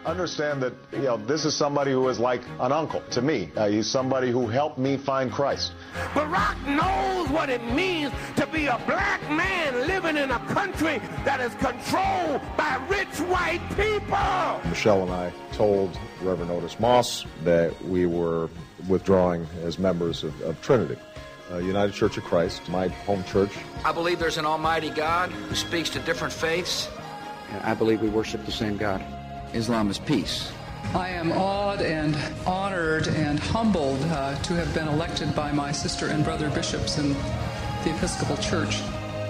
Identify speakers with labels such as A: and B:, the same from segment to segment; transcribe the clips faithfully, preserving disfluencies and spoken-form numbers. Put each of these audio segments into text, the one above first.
A: Understand that, you know, this is somebody who is like an uncle to me. Uh, he's somebody who helped me find Christ.
B: Barack knows what it means to be a black man living in a country that is controlled by rich white people.
C: Michelle and I told Reverend Otis Moss that we were withdrawing as members of, of Trinity. Uh, United Church of Christ, my home church.
D: I believe there's an almighty God who speaks to different faiths.
E: And I believe we worship the same God.
D: Islam is peace.
F: I am awed and honored and humbled uh, to have been elected by my sister and brother bishops in the Episcopal Church.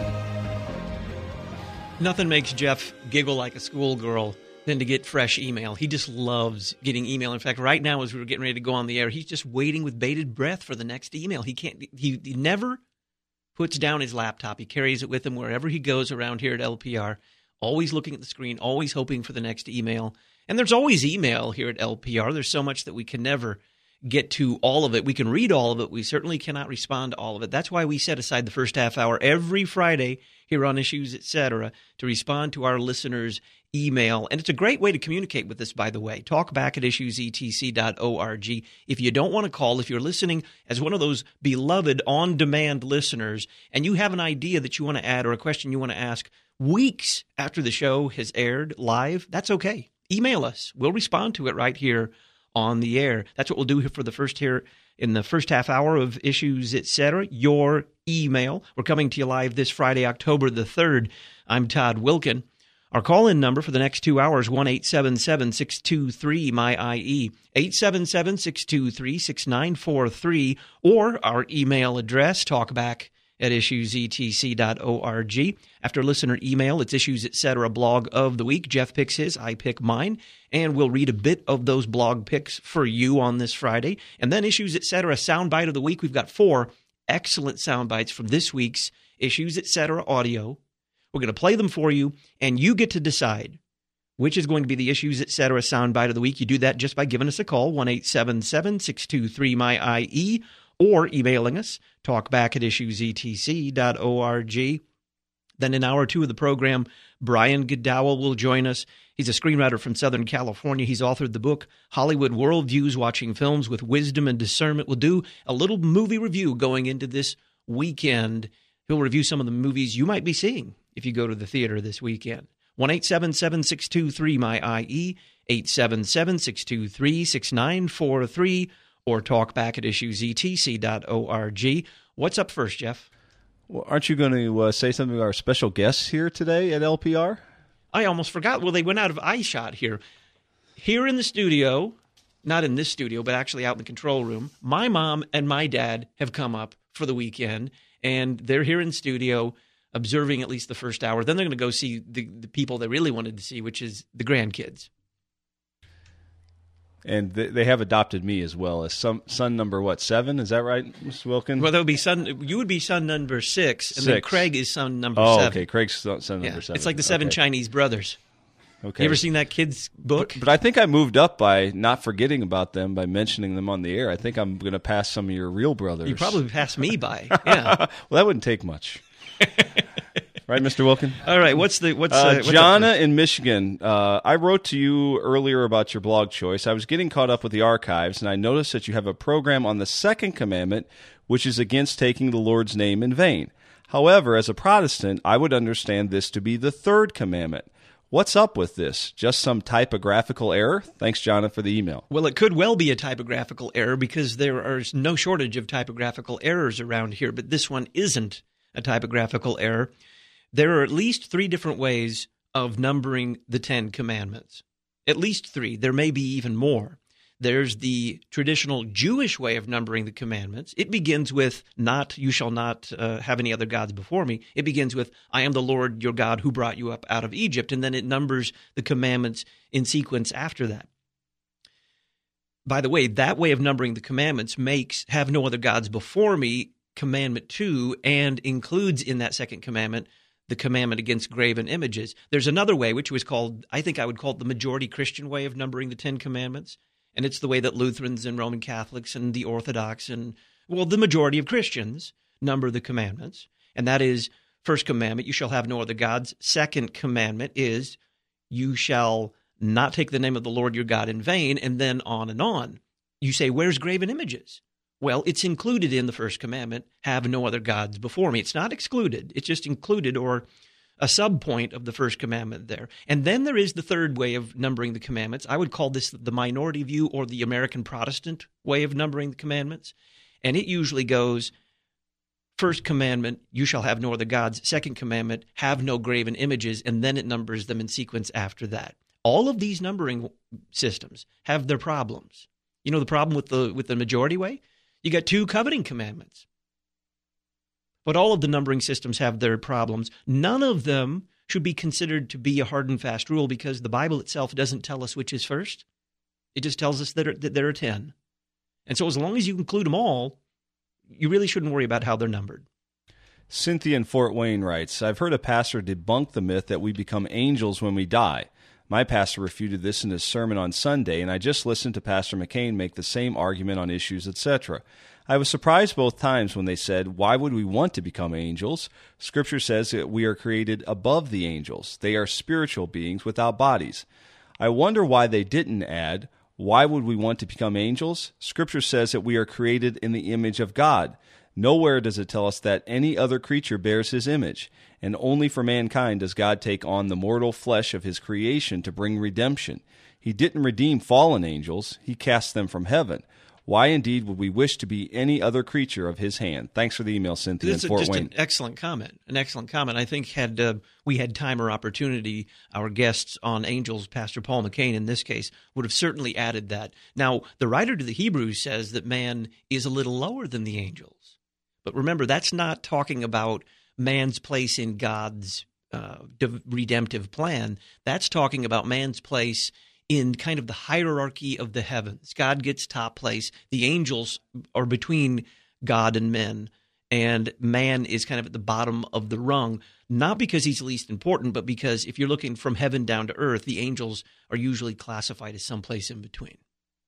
G: Nothing makes Jeff giggle like a schoolgirl than to get fresh email. He just loves getting email. In fact, right now as we were getting ready to go on the air, he's just waiting with bated breath for the next email. He can't. He, he never puts down his laptop. He carries it with him wherever he goes around here at L P R. Always looking at the screen, always hoping for the next email. And there's always email here at L P R. There's so much that we can never get to all of it. We can read all of it. We certainly cannot respond to all of it. That's why we set aside the first half hour every Friday here on Issues, et cetera, to respond to our listeners' email. And it's a great way to communicate with us, by the way. Talk back at issues e t c dot org. If you don't want to call, if you're listening as one of those beloved on-demand listeners, and you have an idea that you want to add or a question you want to ask weeks after the show has aired live, that's okay. Email us. We'll respond to it right here on the air. That's what we'll do here for the first here in the first half hour of Issues, et cetera. Your email. We're coming to you live this Friday, October the third. I'm Todd Wilkin. Our call-in number for the next two hours, one eight seven seven, six two three, M Y I E, eight seven seven, six two three, six nine four three, or our email address, talkback at issues e t c dot org. After listener email, it's Issues, et cetera, blog of the week. Jeff picks his, I pick mine, and we'll read a bit of those blog picks for you on this Friday. And then Issues, et cetera, soundbite of the week. We've got four excellent soundbites from this week's Issues, et cetera, audio. We're going to play them for you, and you get to decide which is going to be the Issues, et cetera, soundbite of the week. You do that just by giving us a call, one eight seven seven, six two three, M Y I E, or emailing us, talkback at issues e t c dot org. Then in hour two of the program, Brian Goodowell will join us. He's a screenwriter from Southern California. He's authored the book, Hollywood Worldviews, Watching Films with Wisdom and Discernment. We'll do a little movie review going into this weekend. He'll review some of the movies you might be seeing if you go to the theater this weekend. one eight seven seven, six two three, M Y I E, eight seven seven, six two three, six nine four three, or talk back at issues e t c dot org. What's up first, Jeff?
H: Well, aren't you going to uh, say something to our special guests here today at L P R?
G: I almost forgot. Well, they went out of eye shot here. Here in the studio, not in this studio, but actually out in the control room, my mom and my dad have come up for the weekend, and they're here in studio observing at least the first hour. Then they're going to go see the, the people they really wanted to see, which is the grandkids.
H: And they, they have adopted me as well as some, son number, what, seven? Is that right, Mister Wilkin?
G: Well, that would be son. You would be son number six, and
H: six.
G: then Craig is son number
H: oh,
G: seven.
H: Oh, okay. Craig's son, son
G: yeah.
H: number seven.
G: It's like the seven
H: okay.
G: Chinese brothers.
H: Okay.
G: You ever seen that kid's book?
H: But, but I think I moved up by not forgetting about them, by mentioning them on the air. I think I'm going to pass some of your real brothers.
G: You probably passed me by. Yeah.
H: Well, that wouldn't take much. Right, Mister Wilkin?
G: All right, what's the what's,
H: uh,
G: uh, what's
H: Jana in Michigan? Uh, I wrote to you earlier about your blog choice. I was getting caught up with the archives, and I noticed that you have a program on the second commandment, which is against taking the Lord's name in vain. However, as a Protestant, I would understand this to be the third commandment. What's up with this? Just some typographical error? Thanks, Jana, for the email.
G: Well, it could well be a typographical error because there is no shortage of typographical errors around here, but this one isn't a typographical error. There are at least three different ways of numbering the Ten Commandments. At least three. There may be even more. There's the traditional Jewish way of numbering the commandments. It begins with not, you shall not uh, have any other gods before me. It begins with, I am the Lord your God who brought you up out of Egypt. And then it numbers the commandments in sequence after that. By the way, that way of numbering the commandments makes have no other gods before me, commandment two, and includes in that second commandment the commandment against graven images. There's another way, which was called, I think I would call it the majority Christian way of numbering the Ten Commandments. And it's the way that Lutherans and Roman Catholics and the Orthodox and, well, the majority of Christians number the commandments. And that is, first commandment, you shall have no other gods. Second commandment is, you shall not take the name of the Lord your God in vain, and then on and on. You say, where's graven images? Well, it's included in the first commandment, have no other gods before me. It's not excluded. It's just included, or a sub-point of the first commandment there. And then there is the third way of numbering the commandments. I would call this the minority view, or the American Protestant way of numbering the commandments. And it usually goes, first commandment, you shall have no other gods. Second commandment, have no graven images. And then it numbers them in sequence after that. All of these numbering systems have their problems. You know the problem with the with the majority way? You got two coveting commandments. But all of the numbering systems have their problems. None of them should be considered to be a hard and fast rule, because the Bible itself doesn't tell us which is first. It just tells us that, that there are ten. And so as long as you include them all, you really shouldn't worry about how they're numbered.
H: Cynthia in Fort Wayne writes, I've heard a pastor debunk the myth that we become angels when we die. My pastor refuted this in his sermon on Sunday, and I just listened to Pastor McCain make the same argument on issues, et cetera. I was surprised both times when they said, why would we want to become angels? Scripture says that we are created above the angels. They are spiritual beings without bodies. I wonder why they didn't add, why would we want to become angels? Scripture says that we are created in the image of God. Nowhere does it tell us that any other creature bears his image, and only for mankind does God take on the mortal flesh of his creation to bring redemption. He didn't redeem fallen angels, he cast them from heaven. Why indeed would we wish to be any other creature of his hand? Thanks for the email, Cynthia in Fort
G: Wayne.
H: Wayne.
G: Just an excellent comment, an excellent comment. I think had uh, we had time or opportunity, our guests on angels, Pastor Paul McCain in this case, would have certainly added that. Now, the writer to the Hebrews says that man is a little lower than the angels. But remember, that's not talking about man's place in God's uh, redemptive plan. That's talking about man's place in kind of the hierarchy of the heavens. God gets top place. The angels are between God and men, and man is kind of at the bottom of the rung, not because he's least important, but because if you're looking from heaven down to earth, the angels are usually classified as someplace in between.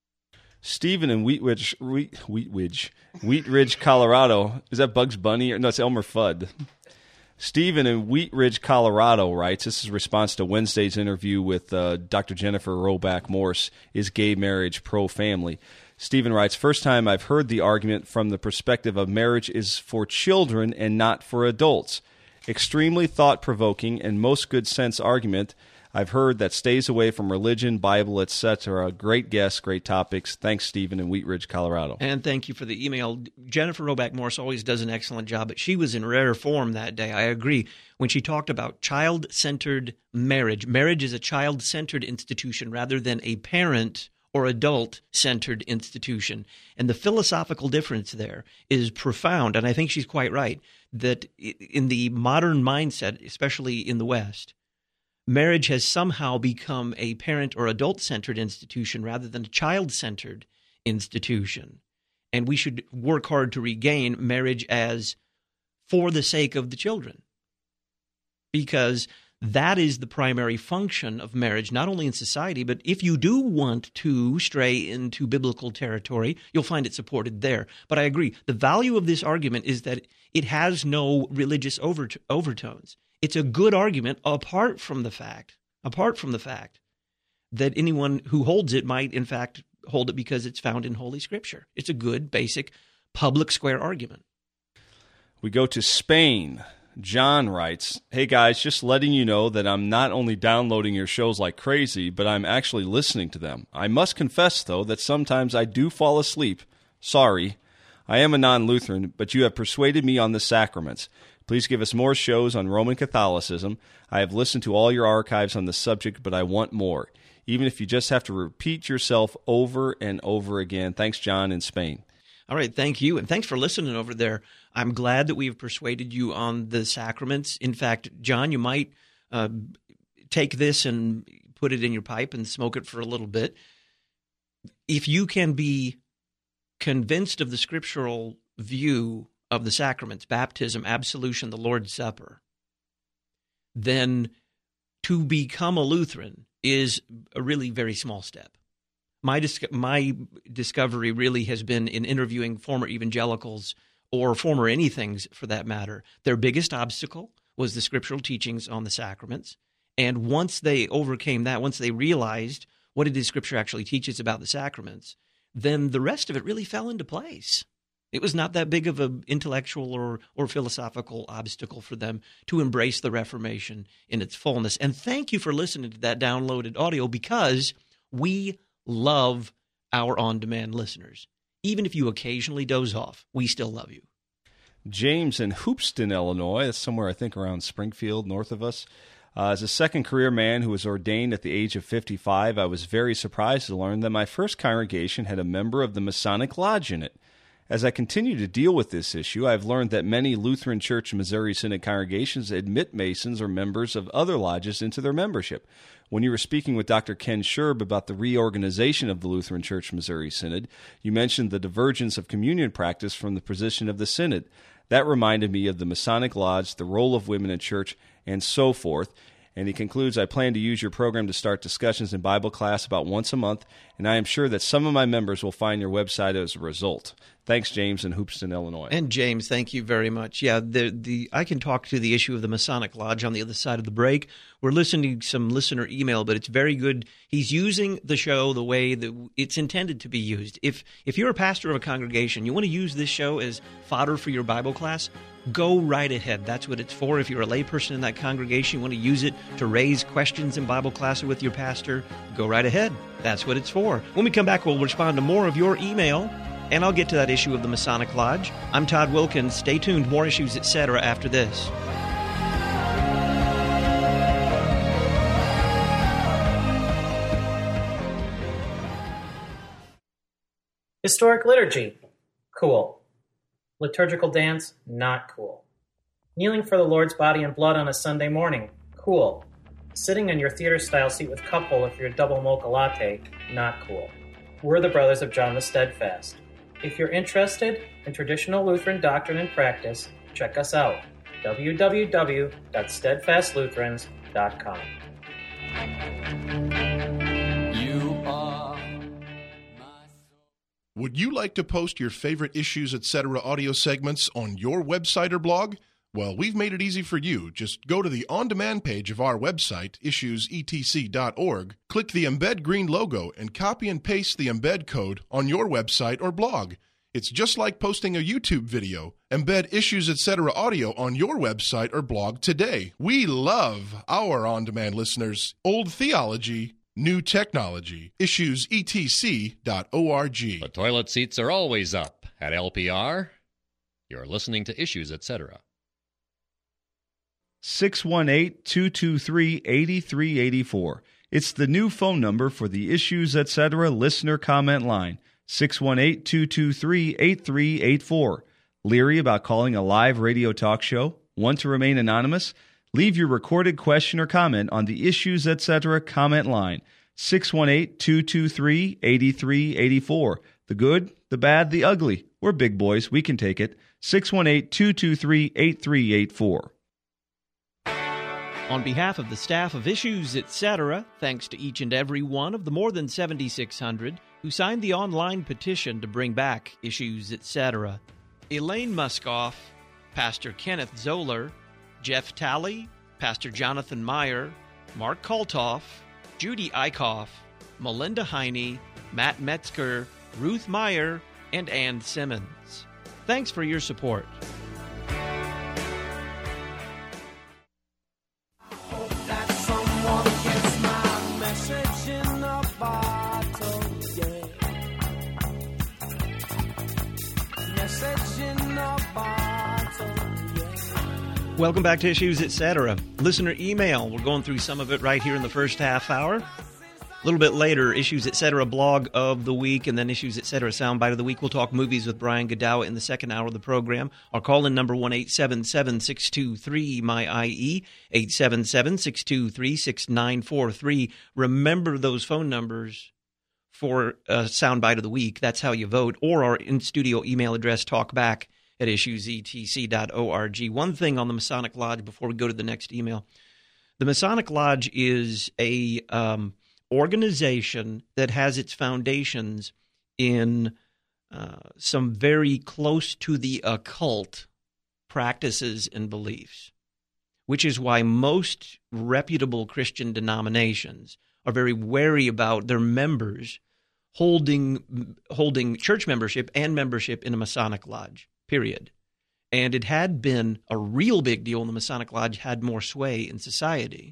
H: Stephen in Wheat Ridge, Wheat, Wheat Ridge, Wheat Ridge, Colorado. Is that Bugs Bunny? Or, no, it's Elmer Fudd. Stephen in Wheat Ridge, Colorado writes, this is a response to Wednesday's interview with uh, Doctor Jennifer Roback Morse, Is Gay Marriage Pro-Family? Stephen writes, first time I've heard the argument from the perspective of marriage is for children and not for adults. Extremely thought-provoking and most good sense argument I've heard that stays away from religion, Bible, et cetera. Great guests, great topics. Thanks, Stephen in Wheat Ridge, Colorado.
G: And thank you for the email. Jennifer Roback Morse always does an excellent job, but she was in rare form that day. I agree. When she talked about child-centered marriage, marriage is a child-centered institution rather than a parent or adult-centered institution. And the philosophical difference there is profound, and I think she's quite right, that in the modern mindset, especially in the West, marriage has somehow become a parent or adult-centered institution rather than a child-centered institution. And we should work hard to regain marriage as for the sake of the children, because that is the primary function of marriage, not only in society, but if you do want to stray into biblical territory, you'll find it supported there. But I agree. The value of this argument is that it has no religious overt- overtones. It's a good argument apart from the fact, apart from the fact that anyone who holds it might, in fact, hold it because it's found in Holy Scripture. It's a good, basic, public square argument.
H: We go to Spain. John writes, hey guys, just letting you know that I'm not only downloading your shows like crazy, but I'm actually listening to them. I must confess, though, that sometimes I do fall asleep. Sorry. I am a non-Lutheran, but you have persuaded me on the sacraments. Please give us more shows on Roman Catholicism. I have listened to all your archives on the subject, but I want more, even if you just have to repeat yourself over and over again. Thanks, John in Spain.
G: All right, thank you, and thanks for listening over there. I'm glad that we've persuaded you on the sacraments. In fact, John, you might uh, take this and put it in your pipe and smoke it for a little bit. If you can be convinced of the scriptural view of the sacraments, baptism, absolution, the Lord's Supper, then to become a Lutheran is a really very small step. My dis- my discovery really has been in interviewing former evangelicals or former anythings for that matter. Their biggest obstacle was the scriptural teachings on the sacraments, And once they overcame that, once they realized what it is Scripture actually teaches about the sacraments, then the rest of it really fell into place. It was not that big of an intellectual or, or philosophical obstacle for them to embrace the Reformation in its fullness. And thank you for listening to that downloaded audio, because we love our on-demand listeners. Even if you occasionally doze off, we still love you.
H: James in Hoopeston, Illinois, that's somewhere I think around Springfield, north of us. Uh, as a second career man who was ordained at the age of fifty-five, I was very surprised to learn that my first congregation had a member of the Masonic Lodge in it. As I continue to deal with this issue, I've learned that many Lutheran Church Missouri Synod congregations admit Masons or members of other lodges into their membership. When you were speaking with Doctor Ken Scherb about the reorganization of the Lutheran Church Missouri Synod, you mentioned the divergence of communion practice from the position of the Synod. That reminded me of the Masonic Lodge, the role of women in church, and so forth. And he concludes, I plan to use your program to start discussions in Bible class about once a month, and I am sure that some of my members will find your website as a result. Thanks, James in Hoopeston, Illinois.
G: And James, thank you very much. Yeah, the the I can talk to the issue of the Masonic Lodge on the other side of the break. We're listening to some listener email, but it's very good. He's using the show the way that it's intended to be used. If if you're a pastor of a congregation, you want to use this show as fodder for your Bible class, go right ahead. That's what it's for. If you're a layperson in that congregation, you want to use it to raise questions in Bible class or with your pastor, go right ahead. That's what it's for. When we come back, we'll respond to more of your email, and I'll get to that issue of the Masonic Lodge. I'm Todd Wilkins. Stay tuned. More Issues, et cetera after this.
I: Historic liturgy, cool. Liturgical dance, not cool. Kneeling for the Lord's body and blood on a Sunday morning, cool. Sitting in your theater-style seat with cup holder for your double mocha latte, not cool. We're the Brothers of John the Steadfast. If you're interested in traditional Lutheran doctrine and practice, check us out, w w w dot steadfast lutherans dot com.
J: You are Would you like to post your favorite Issues, et cetera audio segments on your website or blog? Well, we've made it easy for you. Just go to the on-demand page of our website, issues e t c dot org, click the Embed Green logo, and copy and paste the embed code on your website or blog. It's just like posting a YouTube video. Embed Issues, et cetera audio on your website or blog today. We love our on-demand listeners. Old theology, new technology. issues e t c dot org.
K: The toilet seats are always up at L P R. You're listening to Issues, et cetera.
H: six one eight, two two three, eight three eight four. It's the new phone number for the Issues, et cetera listener comment line, six one eight, two two three, eight three eight four. Leery about calling a live radio talk show? Want to remain anonymous? Leave your recorded question or comment on the Issues, et cetera comment line, six one eight, two two three, eight three eight four. The good, the bad, the ugly. We're big boys. We can take it. six one eight, two two three, eight three eight four.
G: On behalf of the staff of Issues, et cetera, thanks to each and every one of the more than seventy-six hundred who signed the online petition to bring back Issues, et cetera. Elaine Muskoff, Pastor Kenneth Zoller, Jeff Talley, Pastor Jonathan Meyer, Mark Kaltoff, Judy Eichhoff, Melinda Heine, Matt Metzger, Ruth Meyer, and Ann Simmons. Thanks for your support. Welcome back to Issues, et cetera. Listener email. We're going through some of it right here in the first half hour. A little bit later, Issues, et cetera blog of the week, and then Issues, et cetera soundbite of the week. We'll talk movies with Brian Godawa in the second hour of the program. Our call-in number, one eight seven seven, six two three, M Y I E, eight seven seven, six two three, six nine four three. Remember those phone numbers for a soundbite of the week. That's how you vote. Or our in-studio email address, talkback at issues e t c dot org. One thing on the Masonic Lodge before we go to the next email. The Masonic Lodge is a um, organization that has its foundations in uh, some very close to the occult practices and beliefs. which is why most reputable Christian denominations are very wary about their members holding holding church membership and membership in a Masonic lodge, period. And it had been a real big deal when the Masonic Lodge had more sway in society.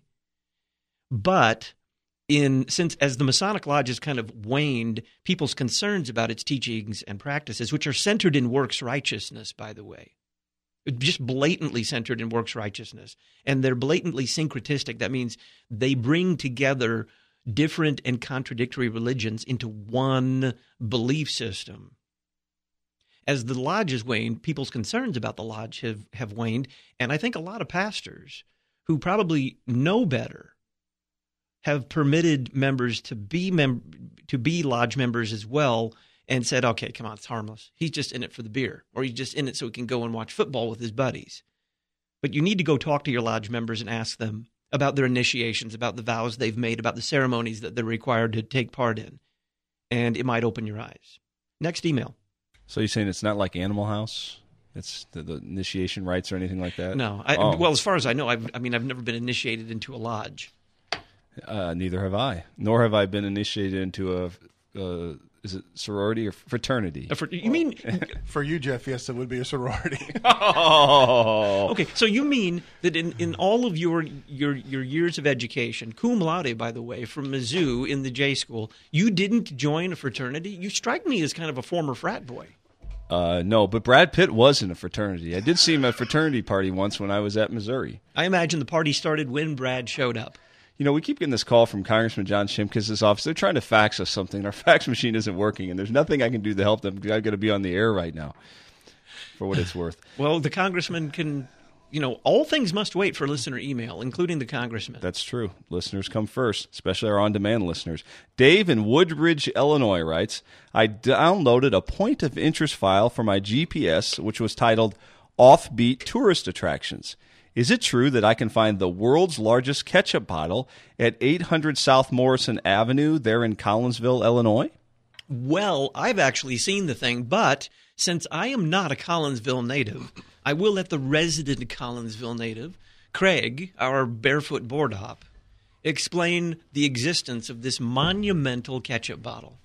G: But in since as the Masonic Lodge has kind of waned, people's concerns about its teachings and practices, which are centered in works righteousness, by the way, just blatantly centered in works righteousness, and they're blatantly syncretistic. That means they bring together different and contradictory religions into one belief system. As the lodge has waned, people's concerns about the lodge have, have waned, and I think a lot of pastors who probably know better have permitted members to be mem- to be lodge members as well, and said, okay, come on, it's harmless. He's just in it for the beer, or he's just in it so he can go and watch football with his buddies. But you need to go talk to your lodge members and ask them about their initiations, about the vows they've made, about the ceremonies that they're required to take part in, and it might open your eyes. Next email.
H: So you're saying it's not like Animal House? It's the, the initiation rites or anything like that?
G: No. I,
H: oh.
G: Well, as far as I know, I've, I mean, I've never been initiated into a lodge.
H: Uh, neither have I. Nor have I been initiated into a, uh, is it sorority or fraternity?
G: A fr- you mean...
J: For you, Jeff, yes, it would be a sorority.
H: Oh.
G: Okay, so you mean that in, in all of your, your your years of education, cum laude, by the way, from Mizzou in the J School, you didn't join a fraternity? You strike me as kind of a former frat boy.
H: Uh, no, but Brad Pitt was in a fraternity. I did see him at a fraternity party once when I was at Missouri.
G: I imagine the party started when Brad showed up.
H: You know, we keep getting this call from Congressman John Shimkus' office. They're trying to fax us something. Our fax machine isn't working, and there's nothing I can do to help them because I've got to be on the air right now, for what it's worth.
G: Well, the congressman can, you know, all things must wait for listener email, including the congressman.
H: That's true. Listeners come first, especially our on-demand listeners. Dave in Woodridge, Illinois writes, I downloaded a point of interest file for my G P S, which was titled Offbeat Tourist Attractions. Is it true that I can find the world's largest ketchup bottle at eight hundred South Morrison Avenue there in Collinsville, Illinois?
G: Well, I've actually seen the thing, but since I am not a Collinsville native, I will let the resident Collinsville native, Craig, our barefoot board hop, explain the existence of this monumental ketchup bottle.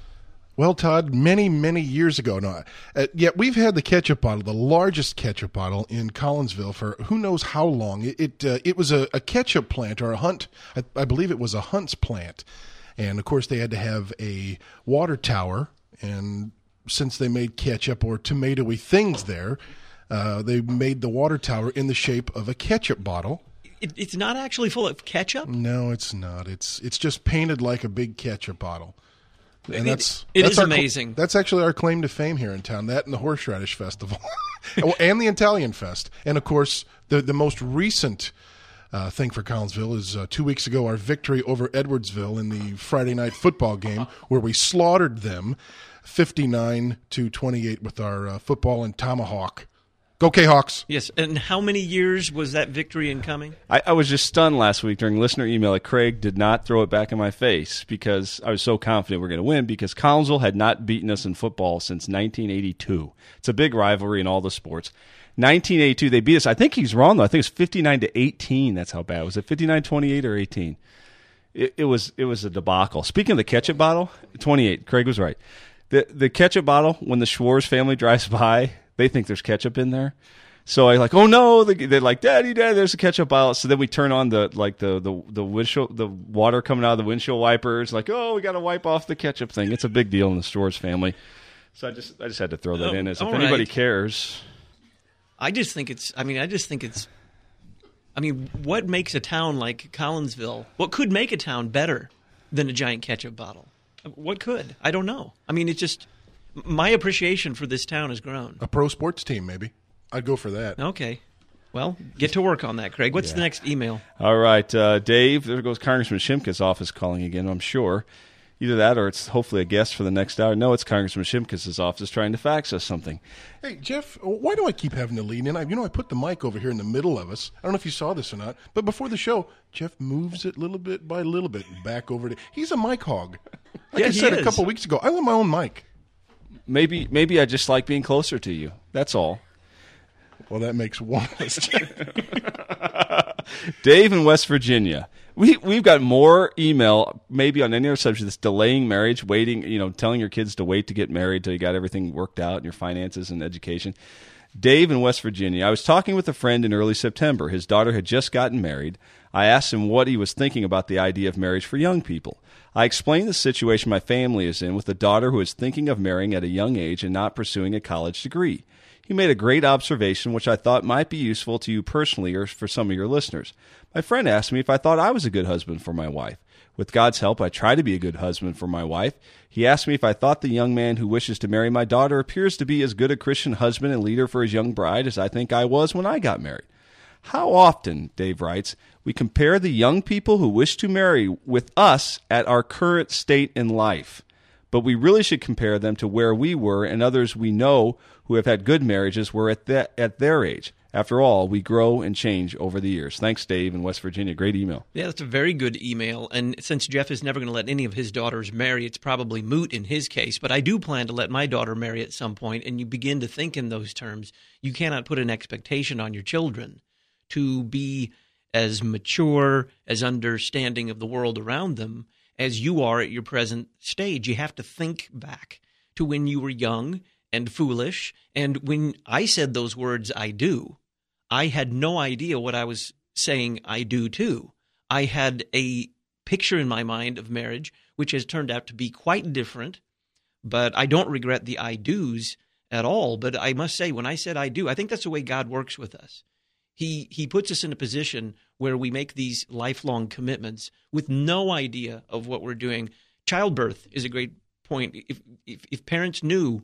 J: Well, Todd, many, many years ago now, uh, yet we've had the ketchup bottle, the largest ketchup bottle in Collinsville for who knows how long. It it, uh, it was a, a ketchup plant or a Hunt, I, I believe it was a Hunt's plant. And, of course, they had to have a water tower. And since they made ketchup or tomatoey things there, uh, they made the water tower in the shape of a ketchup bottle.
G: It, it's not actually full of ketchup?
J: No, it's not. It's it's just painted like a big ketchup bottle. And that's
G: it
J: that's
G: is
J: our,
G: amazing.
J: That's actually our claim to fame here in town. That and the Horseradish Festival, and the Italian Fest, and of course the the most recent uh, thing for Collinsville is uh, two weeks ago our victory over Edwardsville in the Friday night football game where we slaughtered them fifty-nine to twenty-eight with our uh, football and tomahawk. Go K-Hawks.
G: Yes, and how many years was that victory in coming?
H: I, I was just stunned last week during listener email that Craig did not throw it back in my face because I was so confident we we're going to win because Collinsville had not beaten us in football since nineteen eighty-two. It's a big rivalry in all the sports. nineteen eighty-two, they beat us. I think he's wrong, though. I think it was fifty-nine to eighteen. That's how bad. Was it fifty-nine twenty-eight or eighteen? It, it was it was a debacle. Speaking of the ketchup bottle, twenty-eight. Craig was right. The, the ketchup bottle, when the Schwartz family drives by, they think there's ketchup in there. So I like, oh no, they're like, Daddy, Daddy, there's a ketchup bottle. So then we turn on the like the the the windshield, the water coming out of the windshield wipers. Like, oh, we got to wipe off the ketchup thing. It's a big deal in the Schwartz family. So I just I just had to throw that
G: oh,
H: in as if
G: right.
H: anybody cares.
G: I just think it's. I mean, I just think it's. I mean, what makes a town like Collinsville? What could make a town better than a giant ketchup bottle? What could? I don't know. I mean, it's just. My appreciation for this town has grown.
J: A pro sports team, maybe. I'd go for that.
G: Okay. Well, get to work on that, Craig. What's
H: yeah.
G: the next email?
H: All right, uh, Dave. There goes Congressman Shimkus' office calling again, I'm sure. Either that or it's hopefully a guest for the next hour. No, it's Congressman Shimkus' office trying to fax us something.
J: Hey, Jeff, why do I keep having to lean in? I, you know, I put the mic over here in the middle of us. I don't know if you saw this or not, but before the show, Jeff moves it little bit by little bit back over to. He's a mic hog. Like
G: yeah,
J: I said
G: is.
J: a couple weeks ago, I want my own mic.
H: Maybe, maybe I just like being closer to you. That's all.
J: Well, that makes one.
H: Dave in West Virginia. We, we've got more email, maybe on any other subject, that's delaying marriage, waiting, you know, telling your kids to wait to get married till you got everything worked out in your finances and education. Dave in West Virginia. I was talking with a friend in early September. His daughter had just gotten married. I asked him what he was thinking about the idea of marriage for young people. I explained the situation my family is in with a daughter who is thinking of marrying at a young age and not pursuing a college degree. He made a great observation, which I thought might be useful to you personally or for some of your listeners. My friend asked me if I thought I was a good husband for my wife. With God's help, I try to be a good husband for my wife. He asked me if I thought the young man who wishes to marry my daughter appears to be as good a Christian husband and leader for his young bride as I think I was when I got married. How often, Dave writes, we compare the young people who wish to marry with us at our current state in life. But we really should compare them to where we were and others we know who have had good marriages were at, that, at their age. After all, we grow and change over the years. Thanks, Dave in West Virginia. Great email.
G: Yeah, that's a very good email. And since Jeff is never going to let any of his daughters marry, it's probably moot in his case. But I do plan to let my daughter marry at some point, and you begin to think in those terms. You cannot put an expectation on your children to be as mature, as understanding of the world around them as you are at your present stage. You have to think back to when you were young and foolish. And when I said those words, I do, I had no idea what I was saying I do too. I had a picture in my mind of marriage, which has turned out to be quite different, but I don't regret the I do's at all. But I must say, when I said I do, I think that's the way God works with us. He he puts us in a position where we make these lifelong commitments with no idea of what we're doing. Childbirth is a great point. If if, if parents knew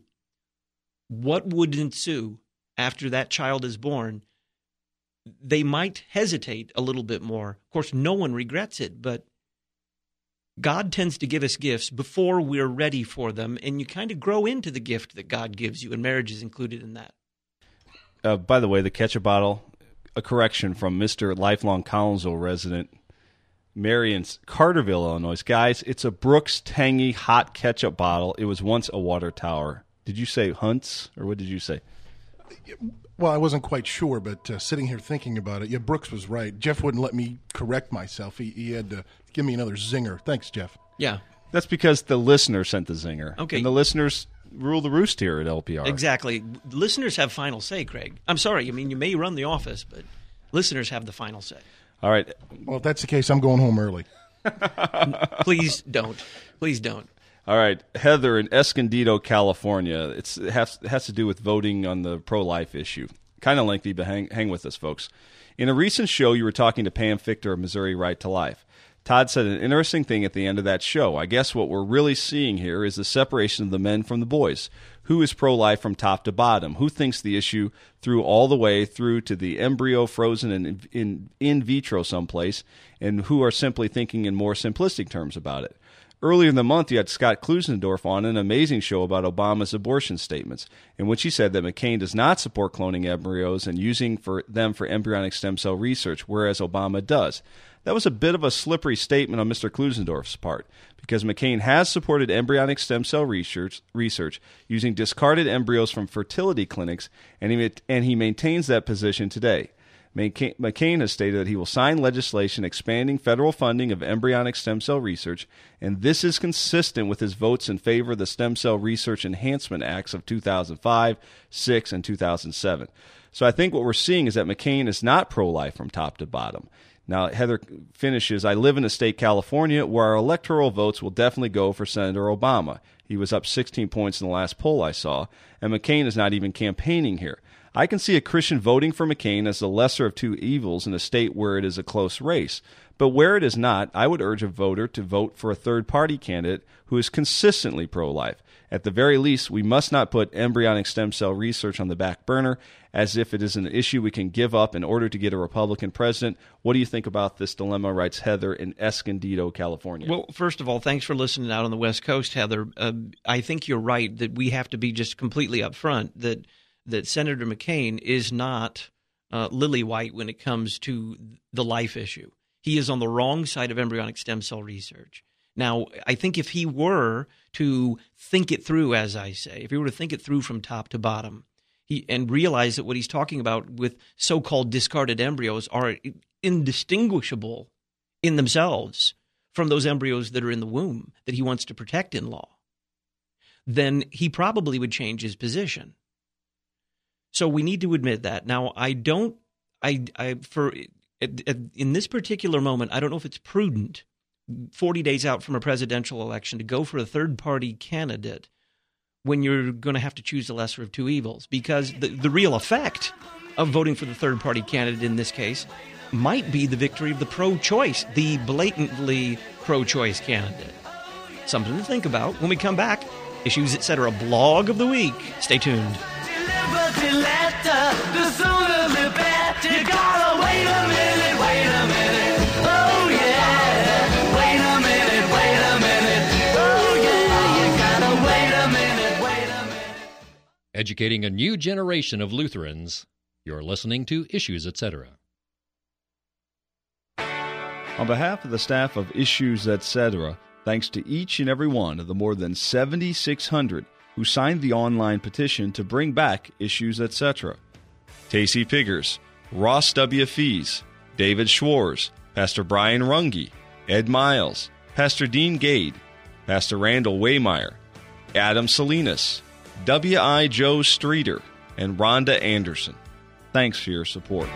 G: what would ensue after that child is born, they might hesitate a little bit more. Of course, no one regrets it, but God tends to give us gifts before we're ready for them, and you kind of grow into the gift that God gives you, and marriage is included in that.
H: Uh, by the way, the ketchup bottle, a correction from Mister Lifelong Collinsville resident, Marion, Carterville, Illinois. Guys, it's a Brooks Tangy hot ketchup bottle. It was once a water tower. Did you say Hunt's, or what did you say?
J: Well, I wasn't quite sure, but uh, sitting here thinking about it, yeah, Brooks was right. Jeff wouldn't let me correct myself. He, he had to give me another zinger. Thanks, Jeff.
G: Yeah.
H: That's because the listener sent the zinger.
G: Okay.
H: And the listeners rule the roost here at L P R.
G: Exactly. Listeners have final say, Craig. I'm sorry. I mean, you may run the office, but listeners have the final say.
H: All right.
J: Well, if that's the case, I'm going home early.
G: Please don't. Please don't.
H: All right, Heather in Escondido, California. It's, it, has, it has to do with voting on the pro-life issue. Kind of lengthy, but hang, hang with us, folks. In a recent show, you were talking to Pam Fichter of Missouri Right to Life. Todd said an interesting thing at the end of that show. I guess what we're really seeing here is the separation of the men from the boys. Who is pro-life from top to bottom? Who thinks the issue through all the way through to the embryo frozen in, in, in vitro someplace, and who are simply thinking in more simplistic terms about it? Earlier in the month, you had Scott Klusendorf on an amazing show about Obama's abortion statements, in which he said that McCain does not support cloning embryos and using for them for embryonic stem cell research, whereas Obama does. That was a bit of a slippery statement on Mister Klusendorf's part, because McCain has supported embryonic stem cell research, research using discarded embryos from fertility clinics, and he, and he maintains that position today. McCain has stated that he will sign legislation expanding federal funding of embryonic stem cell research, and this is consistent with his votes in favor of the Stem Cell Research Enhancement Acts of two thousand five, six, and two thousand seven. So I think what we're seeing is that McCain is not pro-life from top to bottom. Now, Heather finishes, I live in a state, California, where our electoral votes will definitely go for Senator Obama. He was up sixteen points in the last poll I saw, and McCain is not even campaigning here. I can see a Christian voting for McCain as the lesser of two evils in a state where it is a close race. But where it is not, I would urge a voter to vote for a third-party candidate who is consistently pro-life. At the very least, we must not put embryonic stem cell research on the back burner as if it is an issue we can give up in order to get a Republican president. What do you think about this dilemma, writes Heather in Escondido, California?
G: Well, first of all, thanks for listening out on the West Coast, Heather. Uh, I think you're right that we have to be just completely upfront that that Senator McCain is not uh, lily white when it comes to the life issue. He is on the wrong side of embryonic stem cell research. Now, I think if he were to think it through, as I say, if he were to think it through from top to bottom, he and realize that what he's talking about with so-called discarded embryos are indistinguishable in themselves from those embryos that are in the womb that he wants to protect in law, then he probably would change his position. So we need to admit that. Now, I don't, I, I for in this particular moment, I don't know if it's prudent, forty days out from a presidential election, to go for a third-party candidate when you're going to have to choose the lesser of two evils, because the, the real effect of voting for the third-party candidate in this case might be the victory of the pro-choice, the blatantly pro-choice candidate. Something to think about. When we come back, Issues Etc. Blog of the Week. Stay tuned.
L: The sooner the better. You gotta wait a minute, wait a minute. Oh yeah. Wait a minute, wait a minute. Oh yeah. You gotta wait a minute, wait a minute.
K: Educating a new generation of Lutherans. You're listening to Issues Etc.
H: On behalf of the staff of Issues Etc., thanks to each and every one of the more than seventy-six hundred who signed the online petition to bring back Issues Etc. Tacey Piggers, Ross W. Fees, David Schwartz, Pastor Brian Runge, Ed Miles, Pastor Dean Gade, Pastor Randall Waymeyer, Adam Salinas, W I. Joe Streeter, and Rhonda Anderson. Thanks for your support.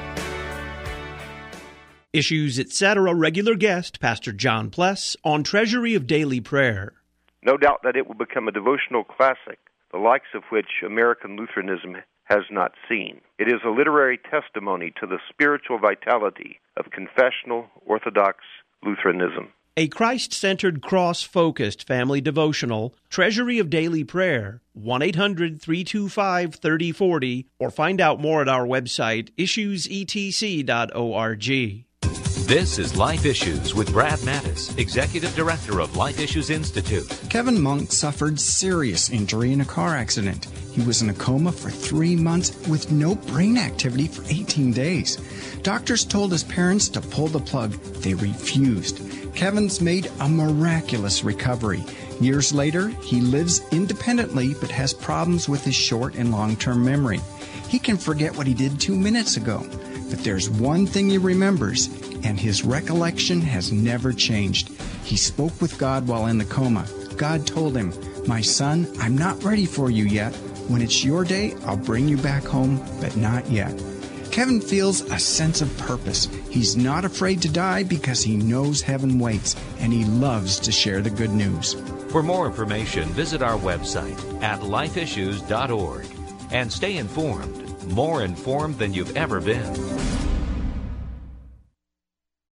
G: Issues Etc. regular guest, Pastor John Pless, on Treasury of Daily Prayer.
M: No doubt that it will become a devotional classic, the likes of which American Lutheranism has not seen. It is a literary testimony to the spiritual vitality of confessional Orthodox Lutheranism.
G: A Christ-centered, cross-focused family devotional, Treasury of Daily Prayer, one eight hundred, three two five, three oh four oh, or find out more at our website, issues e t c dot org.
N: This is Life Issues with Brad Mattis, Executive Director of Life Issues Institute.
O: Kevin Monk suffered serious injury in a car accident. He was in a coma for three months with no brain activity for eighteen days. Doctors told his parents to pull the plug. They refused. Kevin's made a miraculous recovery. Years later, he lives independently but has problems with his short and long-term memory. He can forget what he did two minutes ago. But there's one thing he remembers, and his recollection has never changed. He spoke with God while in the coma. God told him, "My son, I'm not ready for you yet. When it's your day, I'll bring you back home, but not yet." Kevin feels a sense of purpose. He's not afraid to die because he knows heaven waits, and he loves to share the good news.
N: For more information, visit our website at life issues dot org and stay informed, more informed than you've ever been.